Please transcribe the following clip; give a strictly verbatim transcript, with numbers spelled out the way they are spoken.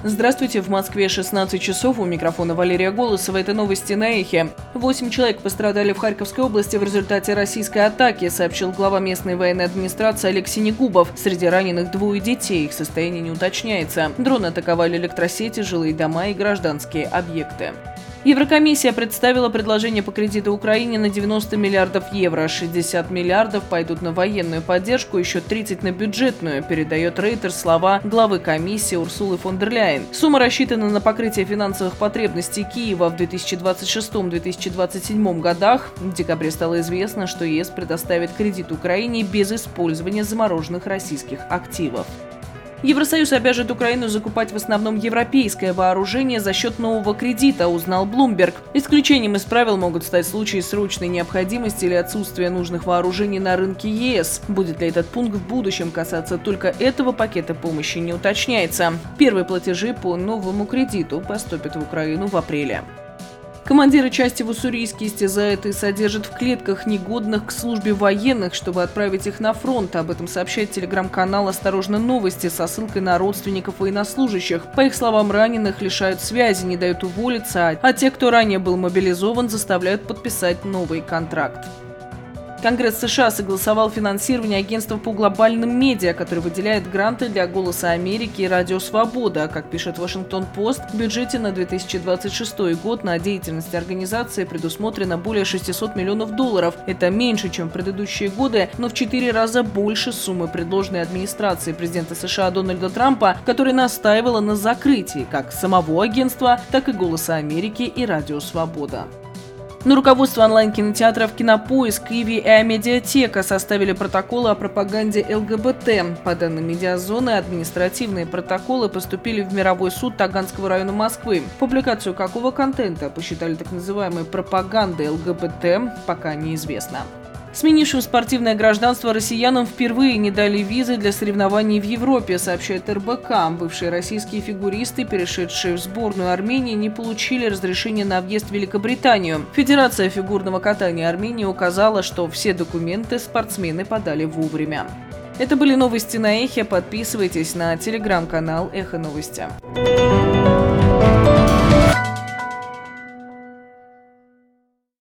Здравствуйте, в Москве шестнадцать часов, у микрофона Валерия Голосова. Это новости на Эхе. Восемь человек пострадали в Харьковской области в результате российской атаки, сообщил глава местной военной администрации Алексей Негубов. Среди раненых двое детей, их состояние не уточняется. Дроны атаковали электросети, жилые дома и гражданские объекты. Еврокомиссия представила предложение по кредиту Украине на девяносто миллиардов евро. шестьдесят миллиардов пойдут на военную поддержку, еще тридцать на бюджетную, передает Reuters слова главы комиссии Урсулы фон дер Ляйен. Сумма рассчитана на покрытие финансовых потребностей Киева в две тысячи двадцать шестом — две тысячи двадцать седьмом годах. В декабре стало известно, что ЕС предоставит кредит Украине без использования замороженных российских активов. Евросоюз обяжет Украину закупать в основном европейское вооружение за счет нового кредита, узнал Bloomberg. Исключением из правил могут стать случаи срочной необходимости или отсутствия нужных вооружений на рынке ЕС. Будет ли этот пункт в будущем касаться только этого пакета помощи, не уточняется. Первые платежи по новому кредиту поступят в Украину в апреле. Командиры части в Уссурийске истязают и содержат в клетках негодных к службе военных, чтобы отправить их на фронт. Об этом сообщает телеграм-канал «Осторожно, новости» со ссылкой на родственников военнослужащих. По их словам, раненых лишают связи, не дают уволиться, а те, кто ранее был мобилизован, заставляют подписать новый контракт. Конгресс США согласовал финансирование агентства по глобальным медиа, которое выделяет гранты для «Голоса Америки» и «Радио Свобода». Как пишет Вашингтон-Пост, в бюджете на две тысячи двадцать шестой год на деятельность организации предусмотрено более шестисот миллионов долларов. Это меньше, чем в предыдущие годы, но в четыре раза больше суммы, предложенной администрацией президента США Дональда Трампа, которая настаивала на закрытии как самого агентства, так и «Голоса Америки» и «Радио Свобода». Но руководство онлайн-кинотеатров «Кинопоиск», «Иви» и «Амедиатека» составили протоколы о пропаганде ЛГБТ. По данным медиазоны, административные протоколы поступили в мировой суд Таганского района Москвы. Публикацию какого контента посчитали так называемой пропагандой ЛГБТ, пока неизвестно. Сменившим спортивное гражданство россиянам впервые не дали визы для соревнований в Европе, сообщает эр бэ ка. Бывшие российские фигуристы, перешедшие в сборную Армении, не получили разрешения на въезд в Великобританию. Федерация фигурного катания Армении указала, что все документы спортсмены подали вовремя. Это были новости на Эхе. Подписывайтесь на телеграм-канал Эхо Новости.